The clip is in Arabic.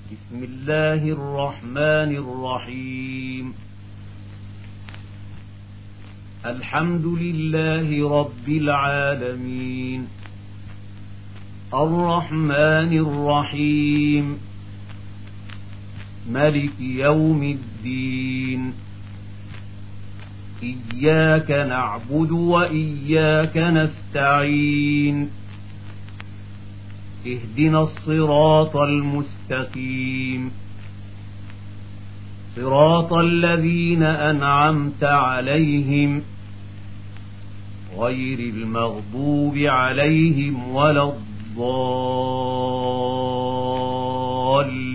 بسم الله الرحمن الرحيم. الحمد لله رب العالمين، الرحمن الرحيم، ملك يوم الدين. إياك نعبد وإياك نستعين، اهدنا الصراط المستقيم، صراط الذين أنعمت عليهم غير المغضوب عليهم ولا الضالين.